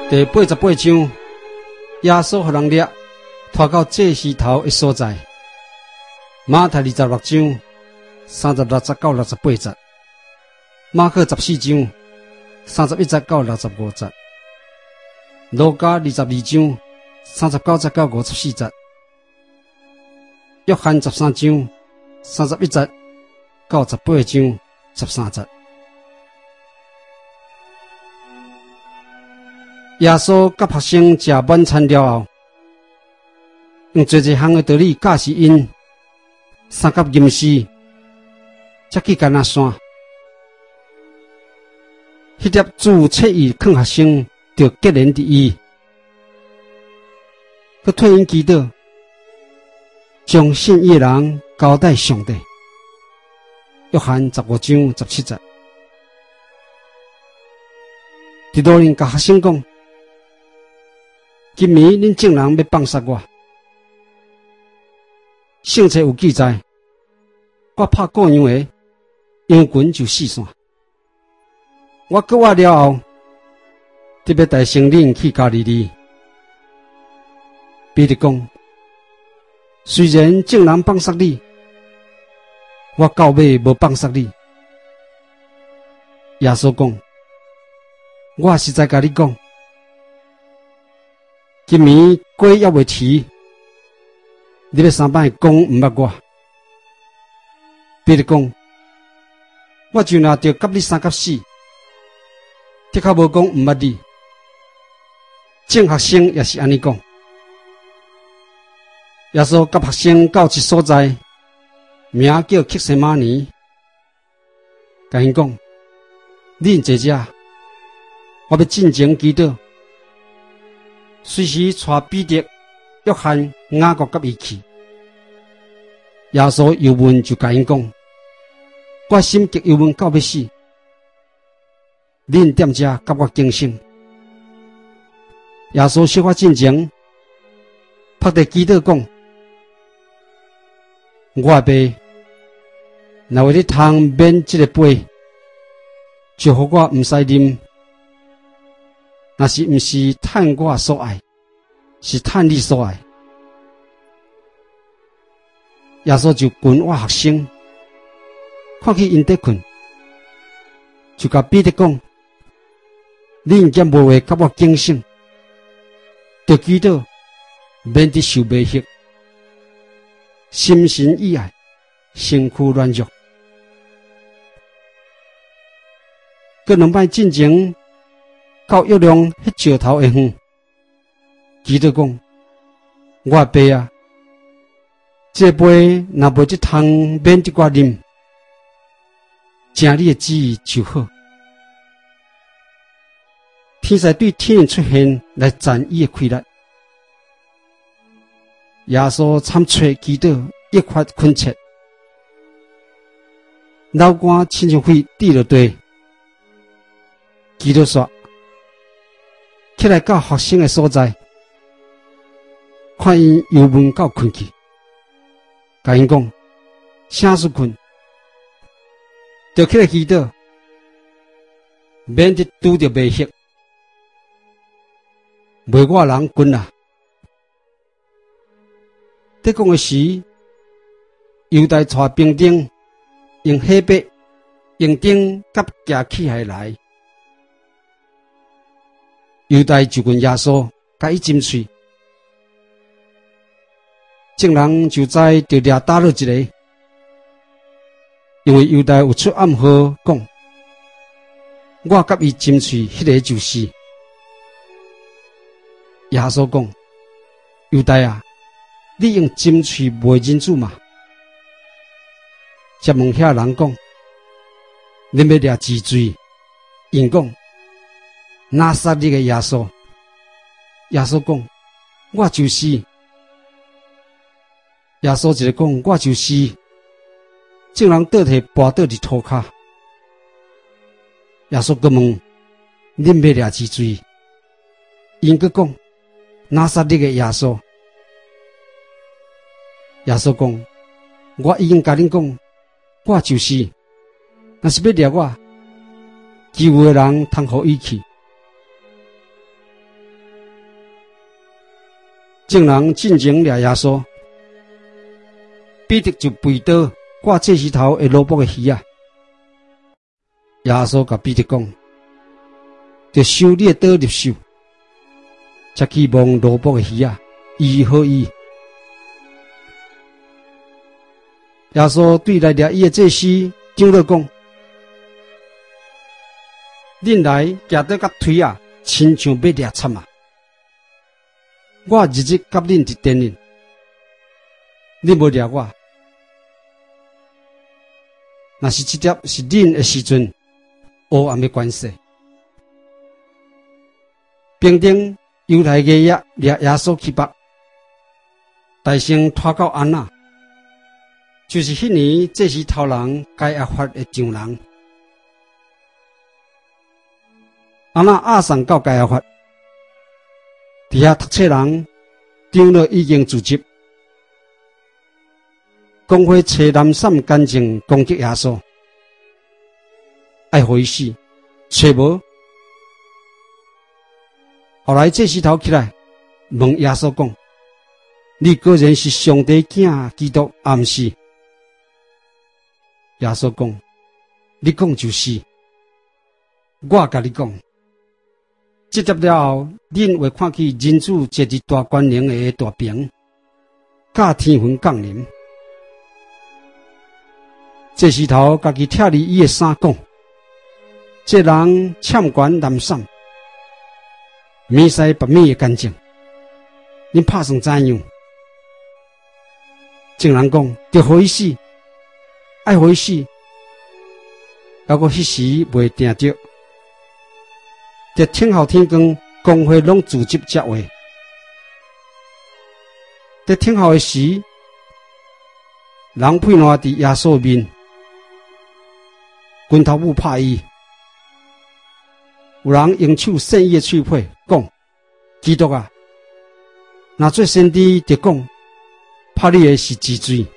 第88章，耶稣互人掠，拖到祭司头的所在。马太26章36节到68节，马可14章31节到65节，路加22章39节到54节，约翰13章31节到18章13节。耶稣甲学生食晚餐了后，用做一项的道理教示因，三甲吟诗，才去干那山。迄粒主切意劝学生着结连伫伊，佮退因祈祷，将信义的人交代上帝。约翰15章17节，伫路人甲学生讲。今暝恁众人要放杀我，圣册有记载，我拍过羊的，羊群就四散。我搁我了后，特别带先领去加利利。彼得讲，虽然众人放杀你，我到尾无放杀你。耶稣讲，我实在甲你讲。今暝鸡还未啼，你要3摆讲毋捌我。彼得讲，我就若着甲你3甲4，的确无讲毋捌你。正学生也是安尼讲。耶稣甲学生到一所在，名叫克西马尼，甲因讲：恁坐遮，我要进前祈祷。随时带彼得、约翰、雅各甲伊去。耶稣又问就甲因讲：我心急又问到要死，恁踮遮甲我警醒。耶稣小可进前，拍地祈祷讲：我的爸，若为你通免这个杯，就互我毋使啉。若是毋是趁我所爱，是趁你所爱。耶稣就劝我学生，看去因在困，就甲彼得讲：恁兼无话甲我警醒，着祈祷，免得受迷惑，心神意爱，身躯软弱。佮2摆进前。到月亮迄石头的远，祈祷讲：我爸啊，这杯若无这汤免得我啉，正你的旨意就好。天使对天人出现来赞伊的快乐。耶稣参吹祈祷，一发困切，老倌亲像血滴落地，祈祷说。起来到学生的所在，看因又问到困去，甲因讲：啥事困？就起来祈祷，免得拄着迷惑，袂我人滚啦。在讲的时，犹大带兵丁用黑白、用钉甲架器械来。犹大就问耶稣，甲伊针喙，众人就知就掠打了一个，因为犹大有出暗号讲，我甲伊针喙，迄个就是。耶稣讲，犹大啊，你用针喙卖人主嘛？才问遐人讲，恁要掠治罪？因讲。拿撒勒的耶稣，耶稣讲：我就是。耶稣一个讲：我就是。众人倒摕跋倒伫涂骹。耶稣阁问：恁要掠治罪？因阁讲：拿撒勒的耶稣。耶稣讲：我已经甲恁讲，我就是。若是要掠我，其余的人通互伊去。 众人进前掠耶稣，彼得就背刀挂这石头的萝卜的鱼啊。耶稣甲彼得讲：“就收你的刀入手，才去望萝卜的鱼啊，伊好伊。”耶稣对来掠伊的祭司长老讲：“恁来行到甲腿啊，亲像要掠惨啊！我日日甲恁伫电呢，恁无掠我。若是这点是恁的时阵，黑暗的关系。”兵丁犹太爷爷掠耶稣去绑，大声拖到安那，就是迄年这是头人该亚法的丈人。安那押送到该亚法，伫遐读册人长老已经聚集，讲伙找蓝伞干净攻击耶稣，爱互伊死，找无。后来这石头起来，问耶稣讲：“你个人是上帝囝基督，还毋是？”耶稣讲：“你讲就是。我甲你讲，接着了后，恁会看见人子坐伫大官能的大屏，甲天云降临。”这石头家己拆离伊的衫讲：“这人欠管蓝伞。面西白面的干净，恁拍算怎样？”众人讲：“着互伊死，爱互伊死。”还阁迄时袂定着，着天后天光，公会拢聚集这话。在天后的时，人配烂伫耶稣面，拳头母拍伊。有人用手扇伊的喙皮，讲：“基督啊，若做先知，就讲，拍你的是治罪。”